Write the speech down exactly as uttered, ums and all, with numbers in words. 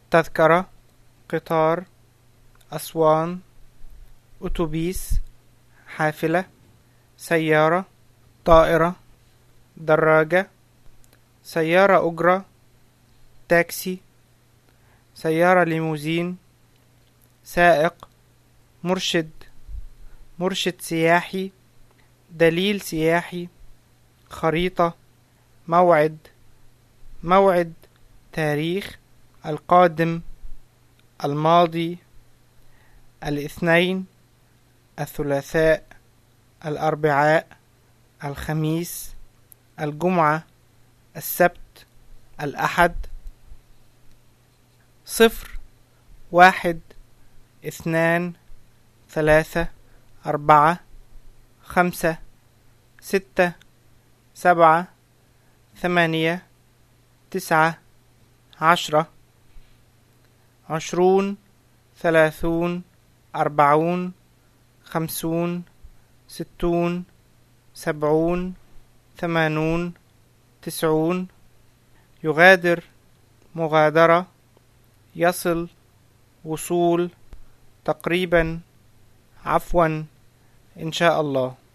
تذكرة، قطار، أسوان، أتوبيس، حافلة، سيارة، طائرة، دراجة، سيارة أجرة، تاكسي، سيارة ليموزين، سائق، مرشد، مرشد سياحي، دليل سياحي، خريطة، موعد، موعد، تاريخ، القادم، الماضي، الاثنين، الثلاثاء، الأربعاء، الخميس، الجمعة، السبت، الأحد. صفر، واحد، اثنان، ثلاثة، أربعة، خمسة، ستة، سبعة، ثمانية، تسعة، عشرة، عشرون، ثلاثون، أربعون، خمسون، ستون، سبعون، ثمانون، تسعون. يغادر، مغادرة، يصل، وصول، تقريبا، عفوا، إن شاء الله.